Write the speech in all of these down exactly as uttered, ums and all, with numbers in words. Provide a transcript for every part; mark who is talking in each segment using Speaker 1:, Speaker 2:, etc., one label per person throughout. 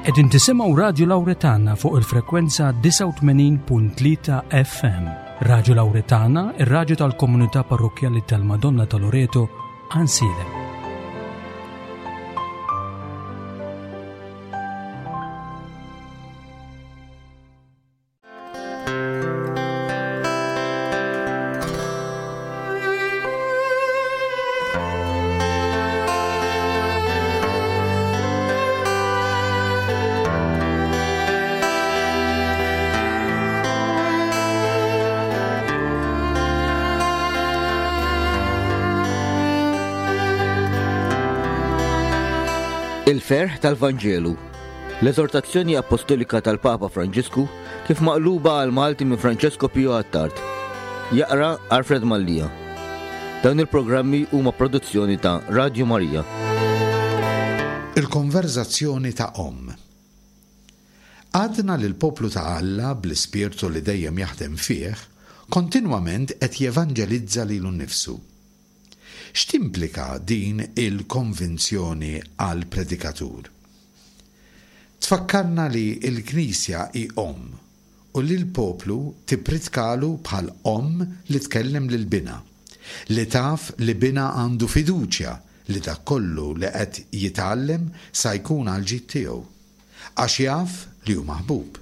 Speaker 1: Qegħdin tisimgħu Radio Lawretana fuq il-frekwenza tisa' u tmenin punt tlieta F M. Radio Lawretana, ir-radju tal-Komunità Parrokjali tal-Madonna ta' Loreto, Ansilem.
Speaker 2: Il-ferħ tal-Vanġelu, l-eżortazzjoni apostolika tal-Papa Franġisku kif maqluba għal Malti minn Francesco Pio Attard. Jaqra Alfred Mallija. Dawn il-programmi huma produzzjoni ta' Radio Marija.
Speaker 3: Il-konverzazzjoni ta' Om. Għadna li l-poplu ta' Alla bl-ispirtu li dejjem jaħdem fih kontinwament qed jevanġelizza lilu nnifsu. X'timplika din il-konvinzjoni għal predikatur? Tfakkarna li l-Knisja hi Om u li l-poplu tippritkalu bħal Om li tkellem lil bina, li taf li bina għandu fiduċja li dak kollu li qed jitgħallem sa jkun għal ġid tiegħu, għax jaf li hu maħbub.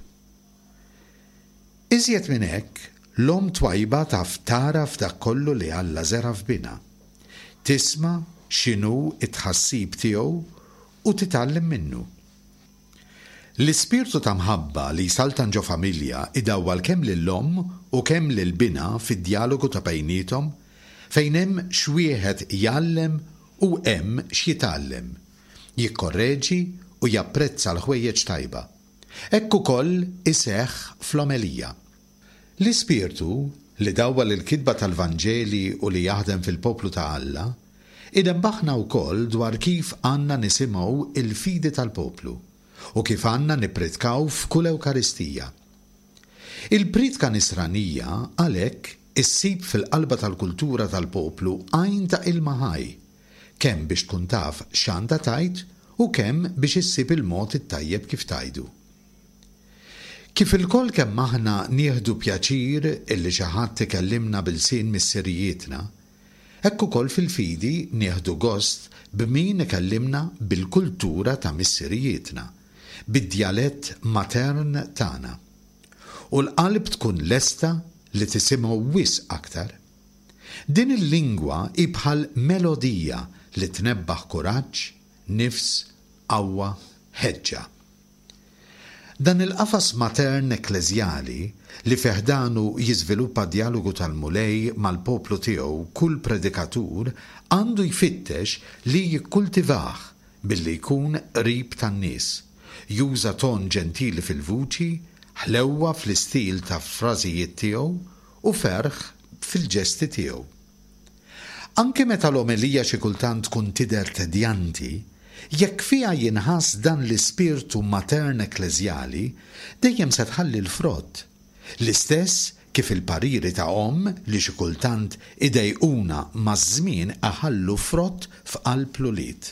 Speaker 3: Iżjed minn hekk, l-Om twajba taf tara f'dak kollu li Alla żera f'bina. Tisma' x'inhu t-tħassib tiegħu u titgħallem minnu. L-ispirtu ta' mħabba li jsaltan ġo familja idawwal kemm lill-Om u kemm lill-bina fid-dialogu ta' bejniethom fejn hemm x'wieħed jgħallem u hemm x'jitgħallem, jikkorreġi u japprezza l-ħwejjeġ tajba. Hekk ukoll iseħħ fl-omelija. L-ispirtu li dawwal il-kitba tal-Vanġeli u li jaħdem fil-poplu ta' Alla, idembaħna wkoll dwar kif għandna nisimgħu il-fidi tal-poplu u kif għandna nippritkaw f'kull Ewkaristija. Il-pritka nisranija għalhekk issib fil-qalba tal-kultura tal-poplu għajn ta' ilma ħaj, kemm biex tkun taf x'għandha tgħid u kemm biex issib il-mod it-tajjeb kif tajdu. Kif il-koll kemm aħna nieħdu pjaċir illi xi ħadd ikellimna bil-sin missirijietna, hekk ukoll fil-fidi nieħdu gost b'min ikellimna bil-kultura ta' missirijietna, bid-djalett matern tagħna. U l-qalb tkun lesta li tisimgħu wisq aktar. Din il-lingwa hi bħal melodija li tnebbaħ kuraġġ, nifs, qawwa, ħeġġa. Dan il-qafas matern ekleżjali li fiħdanu jiżviluppa dialogu tal-mulej mal-poplu tiegħu kull predikatur għandu jfittex li jikkultivah billi jkun qrib tan-nies, juża ton ġentili fil-vuċi, ħlewwa fl-istil ta' frażijiet tiegħu u ferħ fil-ġesti tiegħu. Anke meta l-omelija xi kultant tkun tidher tedjanti, jekk fiha jinħass dan l-ispirtu matern ekleżjali, dejjem se tħalli l-frott. L-istess kif il-pariri ta' Om li xi kultant idejquna maż-żmien aħallu frott f'qalb l-ulied.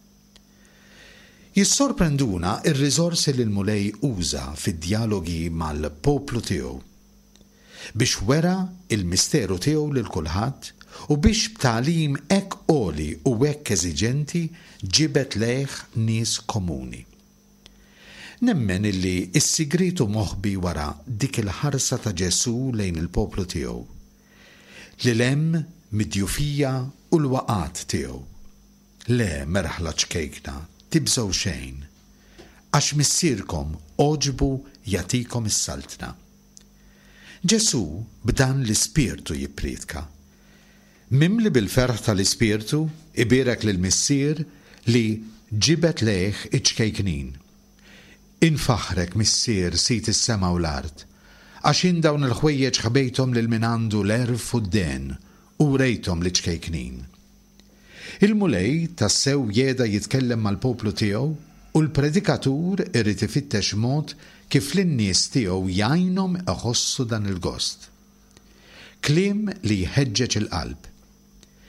Speaker 3: Jissorprenduna ir-riżorsi li l-mulej uża fid-dialogi mal-poplu tiegħu biex wera il-misteru tiegħu lil kulħadd u biex b'tagħlim hekk għoli u hekk eżiġenti ġibet lejh nies komuni. Nemmen illi s-sigritu moħbi wara dik il-ħarsa ta' Ġesu lejn il-poplu tiegħu, li hemm mid-djufija u l-waqat tiegħu. Le merħla ċkejkna, tibżgħu xejn, għax missierkom oġbu jagħtikom is-saltna. Ġesu b'dan l-ispirtu jippritka. Mimli bil-ferħ tal-ispirtu ibirek lill-missier li ġibet lejh iċkejknin. Infaħrek missier sit is-sema u l-art, għax in dawn il-ħwejjeġ ħbejthom lil min għandu l-erf u d-den u rejthom l-iċkejknin. Il-mulej tassew jeda jitkellem mal-poplu tiegħu u l-predikatur irid ifittex mod kif lin-nies tiegħu jgħinhom iħossu dan il-gost. Kliem li jħeġġeġ il-qalb.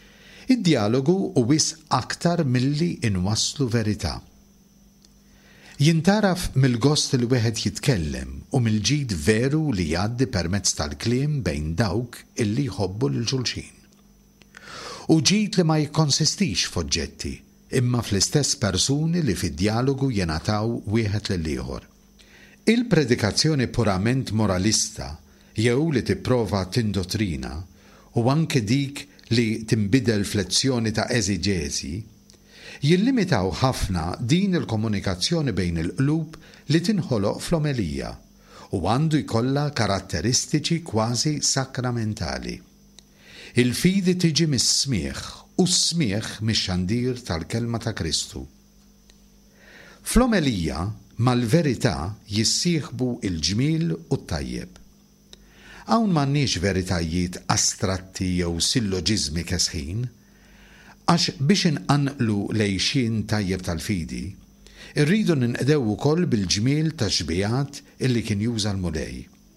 Speaker 3: Id-dialogu u wis aktar milli inwasslu verità. Jintaraf mill-gost li wieħed jitkellem u mill-ġid veru li jgħaddi permezz tal-kliem bejn dawk illi jħobbu lil xulxin. U ġid li ma jikkonsistix f'oġġetti, imma fl-istess persuni li fid-dialogu jingħataw wieħed lil ieħor. Il-predikazzjoni purament moralista jew li tipprova tindottrina u anke dik li timbidel flezzjoni ta' eżiġeżi jillimitaw ħafna din il-komunikazzjoni bejn il-qlub li tinħoloq fl-omelija u għandu jkollha karatteristiċi kważi sakramentali. Il-fidi tiġi mis-smieħ u s-smieħ mix-xandir tal-kelma ta' Kristu. Fl-omelija mal-verità jissieħbu il-ġmiel u t-tajjeb. Hawn m'għandniex veritajiet astratti jew silloġiżmi kesħin, għax biex inqanqlu lejxin tajjeb tal-fidi, irridu ninqdew ukoll bil-ġmiel ta' xbijat illi kien juża l-mulej.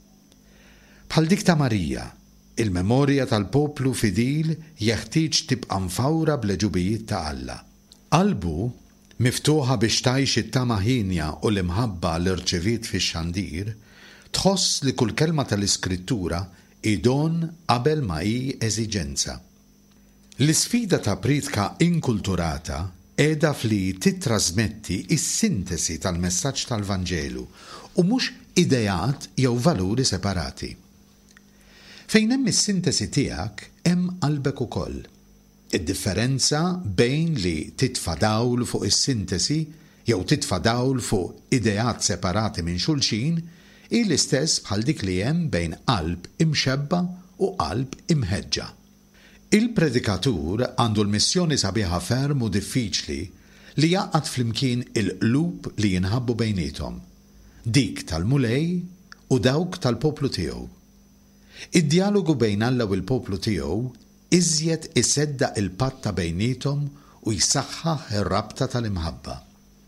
Speaker 3: Bħal dik ta' Marija, il-memorja tal-poplu fidil jeħtieġ tibqa' mfawra bl-ġubijiet ta' Alla. Qalbu miftuħa biex tgħix it-tama ħinja u l-imħabba li rċeviet fix-xandir, tħoss li kull kelma tal-Iskrittura idon qabel ma hi eżiġenza. L-isfida ta' pridka inkulturata qiegħda fli titrasmetti is-sintesi tal-messaġġ tal-Vanġelu u mhux idejat jew valuri separati. Fejn hemm is-sintesi tiegħek hemm qalbek ukoll. Id-differenza bejn li titfa' dawl fuq is-sintesi jew titfa' dawl fuq idejat separati minn xulxin hi l-istess bħal dik li hemm bejn qalb imxebba u qalb imħeġġa. Il-predikatur għandu l-missjoni sabiħa ferm u diffiċli li jaqgħad flimkien il-qlub li jinħabbu bejniethom, dik tal-mulej u dawk tal-poplu tiegħu. Id-dialogu bejn Alla u l-poplu tiegħu iżjed isedda il-patt ta' bejniethom u jsaħħaħ ir-rabta tal-imħabba.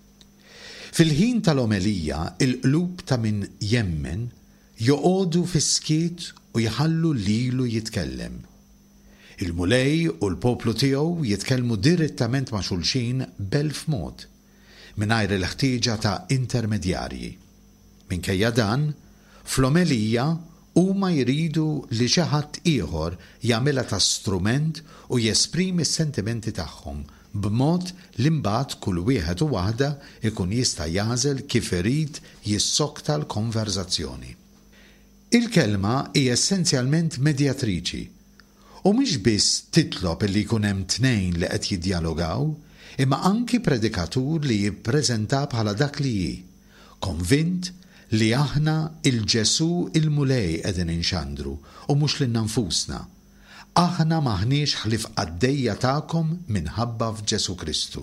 Speaker 3: Fil-ħin tal-omelija, il-qlub ta' min jemmen joqogħdu fis-skiet u jħallu lilu jitkellem. Il-mulej u l-poplu tiegħu jitkellmu direttament ma' xulxin b'elf mod, mingħajr il-ħtieġa ta' intermedjarji. Minkejja dan, fl-omelija huma jridu li xi ħadd ieħor jagħmilha ta' strument u jesprimi s-sentimenti tagħhom b'mod li mbagħad kull wieħed u waħda ikun jista' jażel kif irid jissokta l-konverzazzjoni. Il-kelma hija essenzjalment medjatriċi u mhix biss titlob li jkun hemm tnejn li qed jiddjalogaw, imma anki predikatur li jippreżenta bħala dak li hi, konvint li aħna il-Ġesu il-mulej qegħdin inxandru u mhux lil nfusna. Aħna maħniex ħlif għaddejja tagħkom minħabba f'Ġesu Kristu.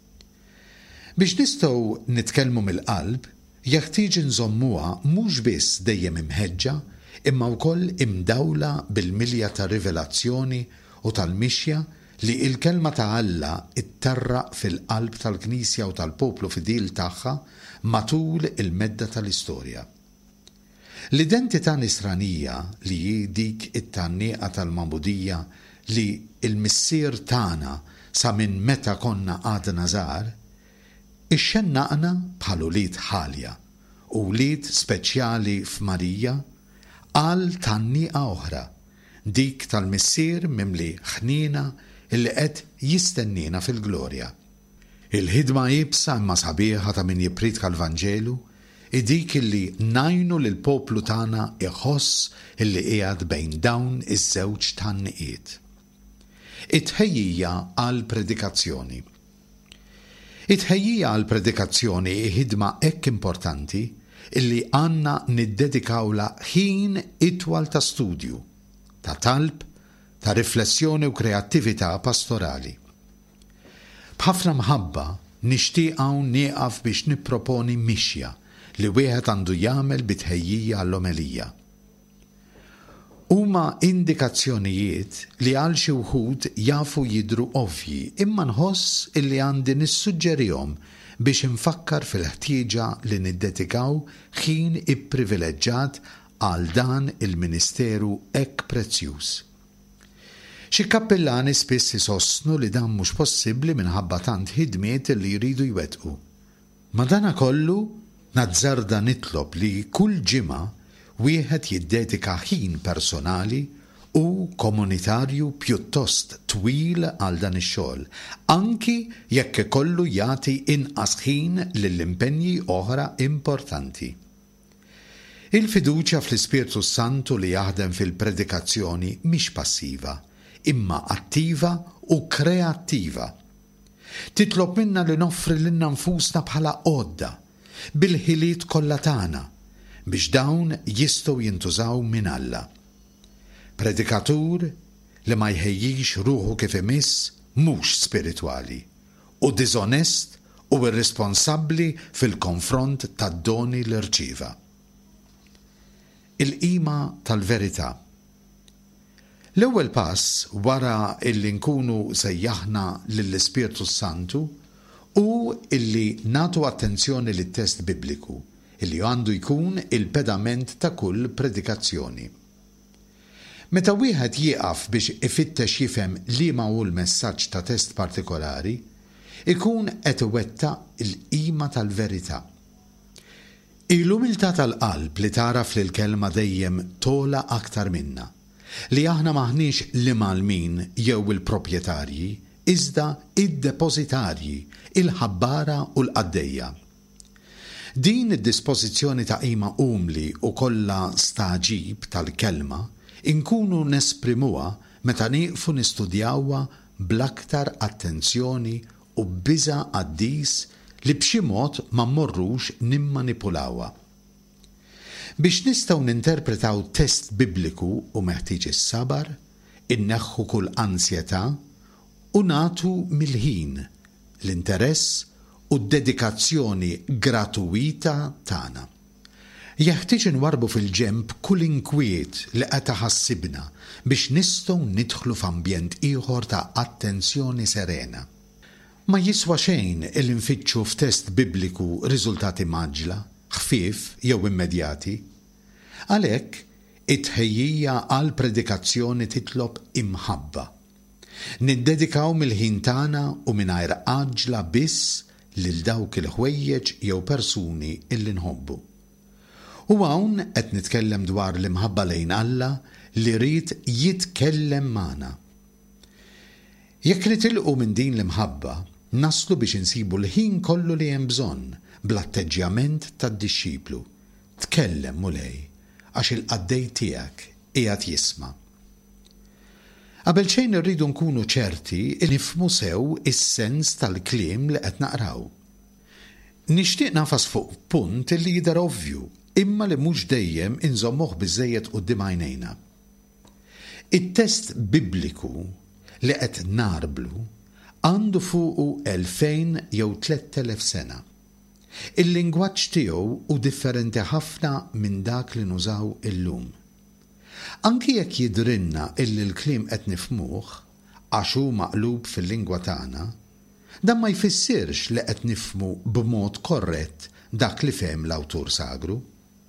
Speaker 3: Biex nistgħu nitkellmu mill-qalb, jeħtieġ inżommuha mhux biss dejjem imħeġġa, imma wkoll imdawla bil-milja ta' rivelazzjoni u tal-mixja li il-kelma ta' Alla ittarraq fil-qalb tal-Knisja u tal-poplu fidil tagħha matul il-medda tal-istorja. L-identità nisranija li hi dik it-tannieqa tal-mabudija li il-missier tagħna sa minn meta konna għadna żgħar, ixxennaqna bħal ulied ħalja u ulied speċjali f'Marija għal tannieqa oħra, dik tal-missier mimli ħnina illi qed jistennina fil-glorja. Il-ħidma jibsa imma sabiħa ta' min jippridka l-Vanġelu id-dik illi najnu lil poplu tagħna iħoss illi qiegħed bejn dawn iż-żewġ tanniqiet. It-tħejjija għal predikazzjoni. It-tħejjija għal predikazzjoni hi ħidma hekk importanti illi għandna niddedikawla ħin itwal ta' studju, ta' talb, ta' riflessjoni u kreattività pastorali. B'ħafna mħabba nixtieq hawn nieqaf biex nipproponi mixja li wieħed għandu jagħmel bitħejjija għall-omelija. Huma indikazzjonijiet li għal xi wħud jafu jidru ovvji, imma nħoss illi għandi nissuġġerihom biex infakkar fil-ħtieġa li niddedikaw ħin ipprivileġġjat għal dan il-ministeru hekk prezzjuż. Xi kappellani spiss isostnu li dan mhux possibbli minħabba tant ħidmiet li jridu jwettqu. Madana kollu nazzarda nitlob li kull ġimgħa wieħed jiddedika ħin personali u komunitarju pjuttost twil għal dan ix-xogħol, anki jekk ikollu jagħti inqas ħin lill-impenji oħra importanti. Il-fiduċja fl-Ispirtu Santu li jaħdem fil-predikazzjoni mhix passiva, imma attiva u kreattiva. Titlob minna li noffri lilna nfusna bħala għodda bil-ħiliet kollha tagħna biex dawn jistgħu jintużaw minn Alla. Predikatur li ma jħejjix ruħu kif imiss mhux spiritwali u diżonest u irresponsabbli fil-konfront tad-doni li rċieva. Il-qima tal-verità. L-ewwel pass wara illi nkunu sejjaħna lill-Ispirtu Santu u illi nagħtu attenzjoni lit-test Bibliku, illi għandu jkun il-pedament ta' kull predikazzjoni. Meta wieħed jieqaf biex ifittex jifhem liema hu l-messaġġ ta' test partikolari, ikun qed iwettaq il-qima tal-verità. Il-umiltà tal-qalb li taraf li l-kelma dejjem tola aktar minna, li aħna maħniex li mal-min jew il-proprjetarji, iżda id-depozitarji, il-ħabbara u l-qaddejja. Din id-dispożizzjoni ta' qima umli u kollha staġib tal-kelma inkunu nesprimuha meta nieqfu nistudjawha bl-aktar attenzjoni u biża' qaddis li b'xi mod ma mmorrux nimmanipulawha. Biex nistgħu ninterpretaw test Bibliku u meħtieġ is-sabar, inneħħu kull ansjetà u nagħtu mill-ħin, l-interess u d-dedikazzjoni gratuita tagħna. Jeħtieġ inwarbu fil-ġenb kull inkwiet li qed iħassibna biex nistgħu nidħlu f'ambjent ieħor ta' attenzjoni serena. Ma jiswa xejn il-infittxu f'test Bibliku riżultati maġla, ħfief jew immedjati. Għalhekk it-tħejjija għal predikazzjoni titlob imħabba. Niddedikaw mill-ħin tagħna u mingħajr għaġla biss lil dawk il-ħwejjeġ jew persuni illi nħobbu. U hawn qed nitkellem dwar l-imħabba lejn Alla li rid jitkellem magħna. Jekk nitilqu minn din l-imħabba, naslu biex insibu l-ħin kollu li hemm bżonn bl-atteġġjament tad-dixxiplu. Tkellem mulej għax il-qaddej tiegħek qiegħed jisma'. Qabel xejn irridu nkunu ċerti li nifhmu sew is-sens tal-kliem li qed naqraw. Nixtieq nafas fuq punt li jidher ovvju, imma li mhux dejjem inżommuh biżżejjed quddiem għajnejna. It-test Bibliku li qed narblu għandu fuqu elfejn jew tliet elef sena. Il-lingwaġġ tiegħu hu differenti ħafna minn dak li nużaw illum. Anki jekk jidhrinna illi l-kliem qed nifhmuh għax hu maqlub fil-lingwa tagħna, dan ma jfissirx li qed nifhmu b'mod korrett dak li fehem l-awtur sagru.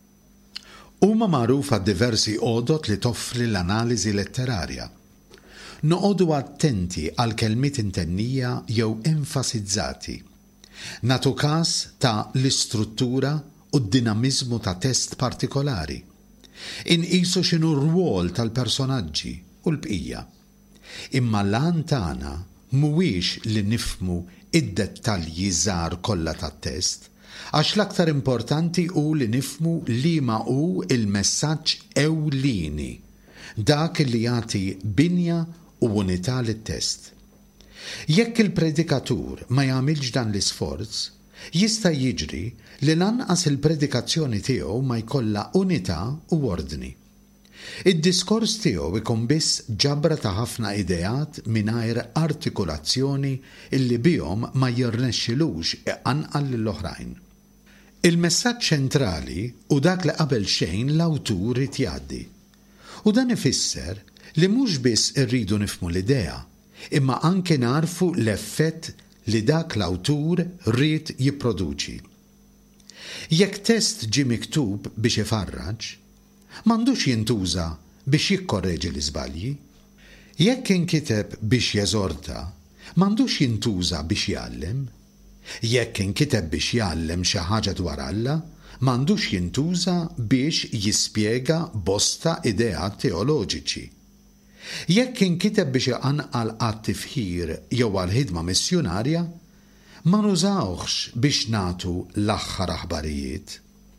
Speaker 3: Huma magħrufa diversi għodot li toffri l-analiżi letterarja. Noqogħdu attenti għal kelmiet intennija jew enfasizzati. Nagħtu każ ta' l-istruttura u d-dinamiżmu ta' test partikolari. Inqisu x'inhu r-rwol tal-personaġġi u l-bqija. Imma l-għan tagħna mhuwiex li nifhmu id-dettalji żgħar kollha tat-test, għax l-aktar importanti hu li nifhmu liema hu il-messaġġ ewlieni, dak li jagħti binja u unità lit-test. Jekk il-predikatur ma jagħmilx dan l-isforz, jista' jiġri li lanqas il-predikazzjoni tiegħu ma jkollha unità u ordni. Id-diskors tiegħu ikun biss ġabra ta' ħafna ideat mingħajr artikolazzjoni illi bihom ma jirnexxilux iqanqal lill-oħrajn. Il-messaġġ ċentrali u dak li qabel xejn l-awtur irid jgħaddi. U dan ifisser li mhux biss irridu nifhmu l-idea, imma anke narfu l-effett li dak l-awtur rrid jipproduċi. Jekk test ġie miktub biex ifarraġ, m'għandux jintuża biex jikkorreġi l-iżbalji. Jekk inkiteb biex jeżorta, m'għandux jintuża biex jgħallem. Jekk inkiteb biex jgħallem xi ħaġa dwar Alla, m'għandux jintuża biex jispjega bosta ideat teoloġiċi. Jekk inkiteb biex iqanqal għat-tifħir jew għal-ħidma missjonarja, ma nużawhx biex nagħtu l-aħħar aħbarijiet.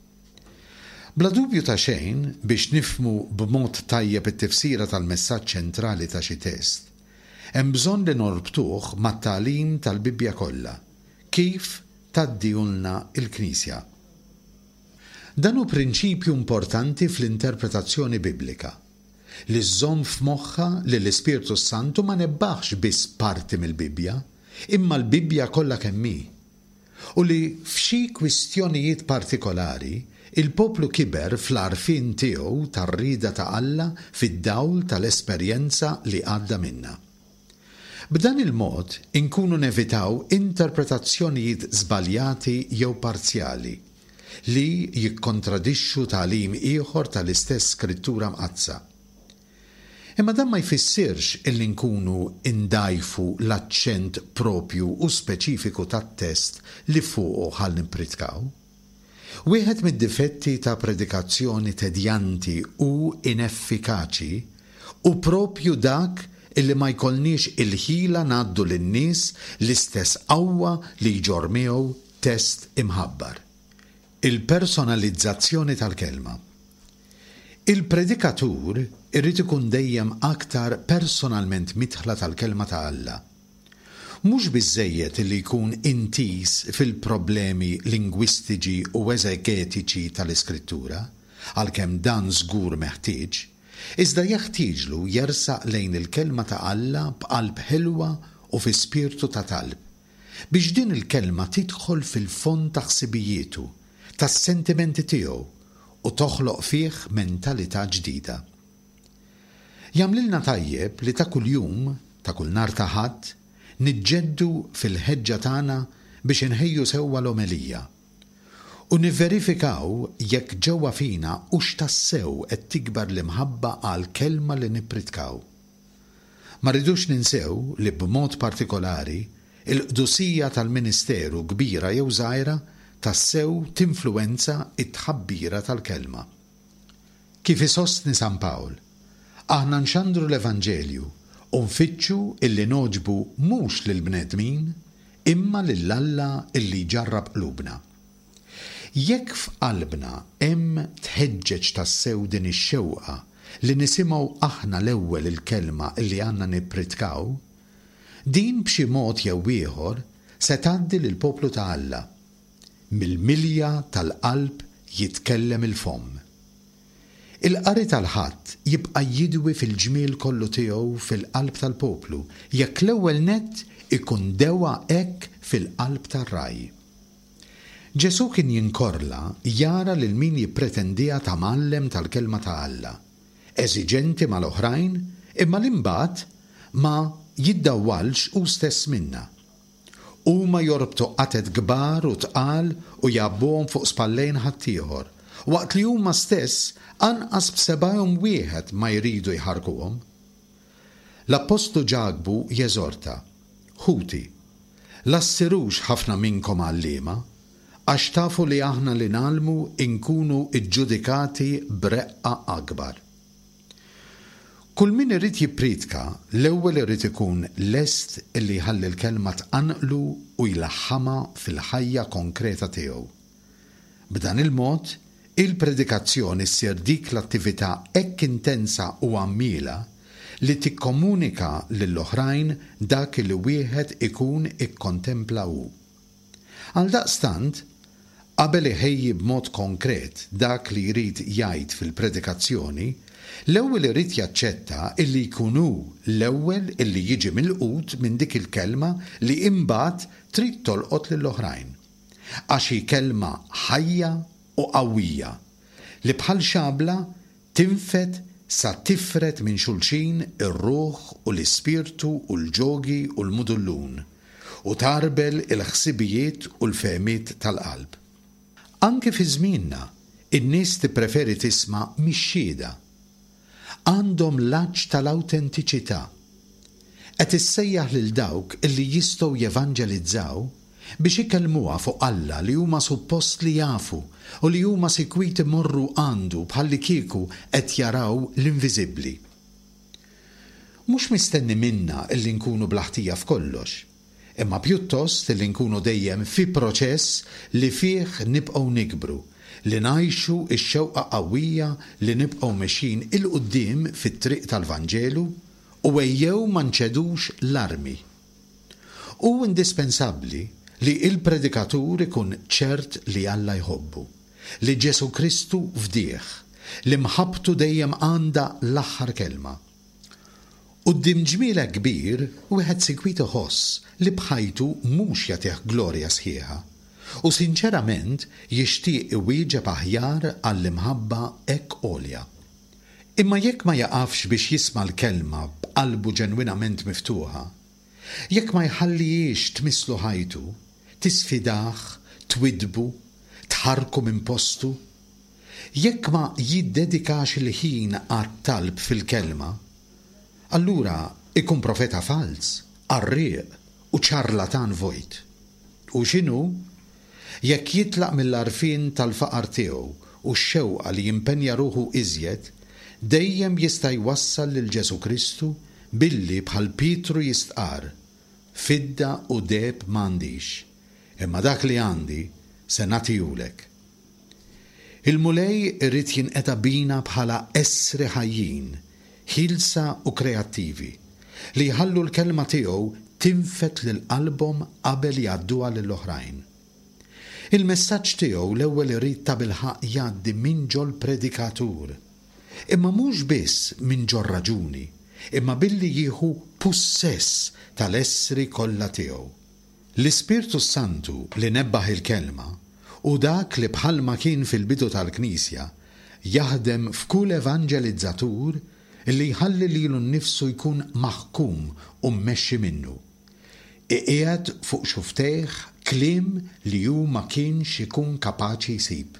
Speaker 3: Bla dubju ta' xejn biex nifhmu b'mod tajjeb it-tifsira tal-messaġġ ċentrali ta' xi test, hemm bżonn li norbtuh mat-tagħlim tal-Bibbja kollha, kif taddihulna l-Knisja. Dan hu prinċipju importanti fl-interpretazzjoni biblika, li żżomm f'moħħha li l-Ispirtu Santu ma nebbaħx biss parti mill-Bibbja, imma l-Bibbja kollha kemm hi, u li f'xi kwistjonijiet partikolari il-poplu kiber fl-għarfien tiegħu tar-rieda ta' Alla fid-dawl tal-esperjenza li għadda minnha. B'dan il-mod inkunu nevitaw interpretazzjonijiet żbaljati jew parzjali li jikkontradixxu tagħlim ieħor tal-istess skrittura mqazza. Imma dan ma jfissirx illi nkunu indajfu l-aċċent propju u speċifiku tat-test li fuqu ħall nippritkaw. Wieħed mid-difetti ta' predikazzjoni tedjanti u ineffikaċi u propju dak illi ma jkollniex il-ħila ngħaddu lin-nies l-istess qawwa li jġor miegħu test imħabbar. Il-personalizzazzjoni tal-kelma. Il-predikatur irrid ikun dejjem aktar personalment mitħla tal-kelma ta' Alla. Mhux biżżejjed li jkun intis fil-problemi lingwistiċi u eżegetiċi tal-Iskrittura, għalkemm dan żgur meħtieġ, iżda jeħtieġlu jersaq lejn il-kelma ta' Alla b'qalb ħilwa u fi spirtu ta' talb, biex din il-kelma tidħol fil-fond ta' ħsibijietu, tas-sentimenti tiegħu u toħloq fih mentalità ġdida. Jagħmlilna tajjeb li ta' kuljum, ta' kull nhar ta' ħadd, niġġeddu fil-ħeġġa tagħna biex inħejju sewwa l-omelija u nivverifikaw jekk ġewwa fina hux tassew qed tikbar l-imħabba għal kelma li nippritkaw. Ma rridux ninsew li b'mod partikolari il-qdusija tal-ministeru kbira jew żgħira tassew tinfluwenza it-tħabbira tal-kelma. Kif isostni San Pawl, aħna nxandru l-Evanġelju u nfittxu illi noġbu mhux lill-bnedmin imma lill-Alla illi ġarrab qlubna. Jekk f'qalbna hemm tħeġġeġ tassew din ix-xewqa li nisimgħu aħna l-ewwel il-kelma illi għandna nippritkaw, din b'xi mod jew ieħor se tgħaddi lill-poplu ta' Alla. Mill-milja tal-qalb jitkellem il-fomm. Il-qari tal-ħadd jibqa' jidwi fil-ġmiel kollu tiegħu fil-qalb tal-poplu, jekk l-ewwel nett ikun dewa hekk fil-qalb tar-raj. Ġesu kien jinkorla jara lil min jippretendija ta' mallem tal-kelma ta' Alla, eżiġenti mal-oħrajn imma l-imbagħad ma jiddawwalx hu stess minna. Huma jorbtu qatet kbar u tqal u jabbuhom fuq spallejn ħaddieħor, waqt li huma stess anqas b'sebgħhom wieħed ma jridu jħarkuhom. L-Apostlu Ġagbu jeżorta, ħuti, lassirux ħafna minnkom għalliema, għax tafu li aħna li nagħmlu inkunu iġġudikati b'reqqa akbar. Kull min irid jippritka, l-ewwel irid ikun lest illi jħalli l-kelma tqanqlu u jlaħħamha fil-ħajja konkreta tiegħu. B'dan il-mod, il-predikazzjoni ssir dik l-attività hekk intensa u għammiela li tikkomunika lill-oħrajn dak li wieħed ikun ikkontempla hu. Għaldaqstant, qabel iħejji b'mod konkret dak li jrid jgħid fil-predikazzjoni, l-ewwel irid jaċċetta illi jkun hu l-ewwel illi jiġi milqut minn dik il-kelma li imbagħad trid tolqot lill-oħrajn. Għax hi kelma ħajja u qawwija li bħal xabla tinfed sa tifret minn xulxin ir-ruħ u l-ispirtu u l-ġogi u l-mudullun u tarbel il-ħsibijiet u l-fehmiet tal-qalb. Anke fi żmienna, in-nies tippreferi tisma' mix-xhieda. Għandhom l-aġġ tal-awtentiċità. Qed issejjaħ lil dawk illi jistgħu jevanġelizzaw biex ikellmuha fuq Alla li huma suppost li jafu u li huma sikwit imorru għandu bħalli kieku qed jaraw l-inviżibbli. Mhux mistenni minna illi nkunu blaħtija f'kollox, imma pjuttost illi nkunu dejjem fi proċess li fih nibqgħu nikbru, li ngħixu x-xewqa qawwija li nibqgħu mexjin il-qudiem fit-triq tal-Vanġelu u ejjew ma nċedux l-armi. U indispensabbli li il-predikatur ikun ċert li Alla jħobbu, li Ġesu Kristu fdieħ, li mħabbtu dejjem għandha l-aħħar kelma. Qudiem ġmiela kbir wieħed sikwit iħoss li bħajtu mhux jagħtih glorja sħiħa u sinċerament jixtieq iwieġeb aħjar għall-imħabba hekk għolja. Imma jekk ma jaqafx biex jisma' l-kelma b'qalbu ġenwinament miftuħa, jekk ma jħallihiex tmisslu ħajtu, tisfidah, twidbu, tħarku minn postu, jekk ma jiddedikax il-ħin għat-talb fil-kelma, allura ikun profeta fals, arriq u ċarlatan vojt. U x'inhu? Jekk jitlaq mill-arfin tal-faqar tiegħu u x-xewqa li jimpenja ruħu iżjed, dejjem jista' jwassal lil Ġesu Kristu billi bħal Pietru jistqar, fidda u deb m'għandix, imma dak li għandi se nagħtihulek. Il-mulej irrid jinqeta' bina bħala essri ħajjin, ħilsa u kreattivi, li jħallu l-kelma tiegħu tinfet lil qalbhom qabel jgħadduha lill-oħrajn. Il-messaġġ tiegħu l-ewwel irid ta' bilħaq jgħaddi minn ġol predikatur, imma mhux biss minn ġol raġuni, imma billi jieħu pussess tal-essri kollha tiegħu. L-Ispirtu Santu li nebbaħ il-kelma u dak li bħalma kien fil-bidu tal-Knisja jaħdem f'kull evanġelizzatur li jħalli lilu nnifsu jkun maħkum u mmexxi minnu. Iqiegħed fuq xuftejh kliem li hu ma kienx ikun kapaċi jsib.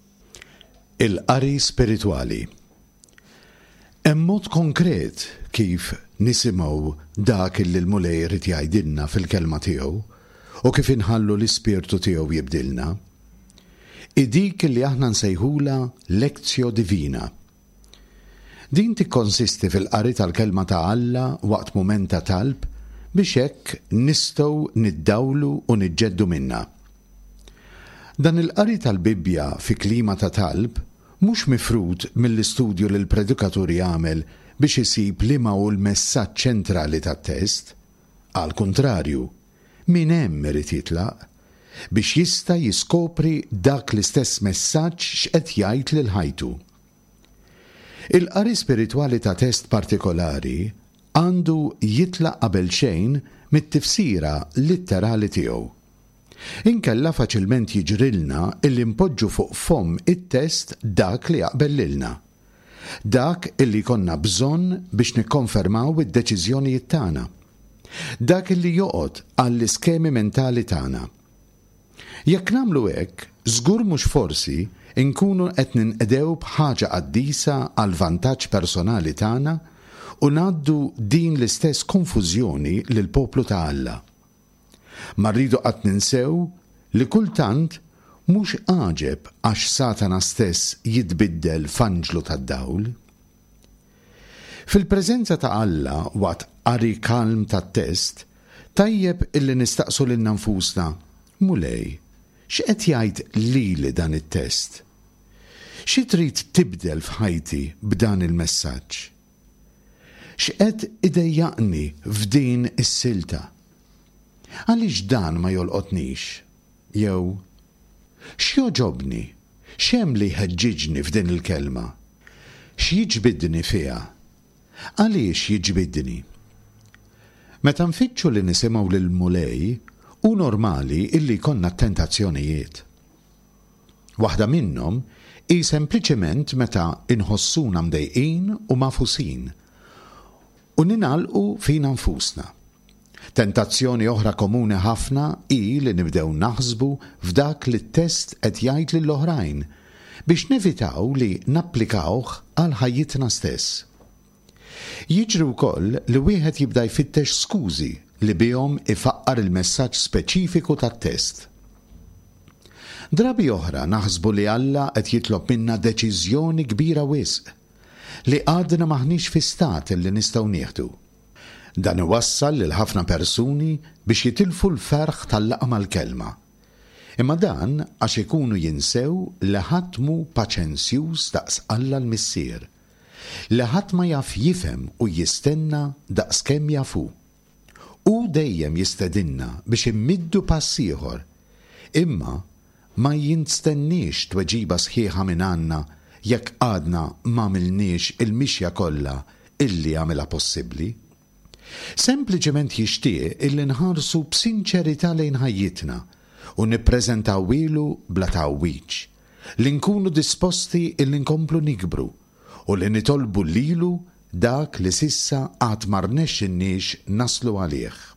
Speaker 3: Il-qari spiritwali. Hemm mod konkret kif nisimgħu dak li l-mulej rid jgħidilna fil-kelma tiegħu u kif inħallu l-ispirtu tiegħu jibdilna. Id-dik li aħna nsejħula lezzjo divina. Din tikkonsisti fil-qari tal-kelma ta' Alla waqt mument ta' talb biex hekk nistgħu niddawlu u niġġeddu minnha. Dan il-qari tal-Bibbja fi klima ta' talb mhux mifrud mill-istudju li l-predikatur jagħmel biex isib liema hu l-messaġġ ċentrali tat-test. Għal kuntrarju, min hemm irid jitlaq biex jista' jiskopri dak l-istess messaġġ x'qed jgħid lil ħajtu. Il-qari spiritwali ta' test partikolari għandu jitlaq qabel xejn mit-tifsira litterali tiegħu. Inkella faċilment jiġrilna illi npoġġu fuq fomm it-test dak li jaqbel lilna. Dak illi konna bżonn biex nikkonfermaw id-deċiżjonijiet tagħna. Dak illi joqgħod għall-iskemi mentali tagħna. Jekk nagħmlu hekk, żgur mhux forsi nkunu qed ninqedew b'ħaġa qaddisa għal vantaġġ personali tagħna u ngħaddu din l-istess konfużjoni lil poplu ta' Alla. Ma rridu qatt ninsew li kultant mhux għaġeb għax Satana stess jitbiddel f'anġlu tad-dawl. Fil-preżenza ta' Alla waqt qari kalm tat-test, tajjeb illi nistaqsu lil nfusna, mulej, x'qed jgħid lili dan it-test? Xi trid tibdel f'ħajti b'dan il-messaġġ? X'qed idejjaqni f'din is-silta? Għaliex dan ma jolqotnix? Jew x'joġobni? X'hemm li jħeġġiġni f'din il-kelma? X'jiġbidni fiha? Għaliex jiġbidni? Meta nfittxu li nisimgħu lil mulej, u normali illi konna tentazzjonijiet. Waħda minnhom hi sempliċement meta inħossuna mdejqin u mafusin u ninalqu fina nfusna. Tentazzjoni oħra komuni ħafna hi li nibdew naħsbu f'dak li t-test qed jgħid lill-oħrajn biex nevitaw li napplikawh għal ħajjitna stess. Jiġri wkoll li wieħed jibda jfittex skużi li bihom ifaqqar il-messaġġ speċifiku tat-test. Drabi oħra naħsbu li Alla qed jitlob minna deċiżjoni kbira wisq li għadna maħniex fi stat li nistgħu nieħdu. Dan iwassal lil ħafna persuni biex jitilfu l-ferħ tal-laqgħa mal-kelma. Imma dan għax ikunu jinsew li ħadd mu paċenzjuż daqs Alla l-Missier, li ħadd ma jaf jifhem u jistenna daqskemm jafu. U dejjem jistedinna biex immiddu pass ieħor, imma ma jinstenniex tweġiba sħiħa minn għandna jekk għadna ma għamilniex il-mixja kollha illi għamilha possibbli. Sempliċement jixtieq illi nħarsu b'sinċerità lejn ħajjitna u nippreżentaw ilu bla tawwiġ, li nkunu disposti illi nkomplu nikbru u li nitolbu lilu dak li sissa għad ma rnexxinniex naslu għalih.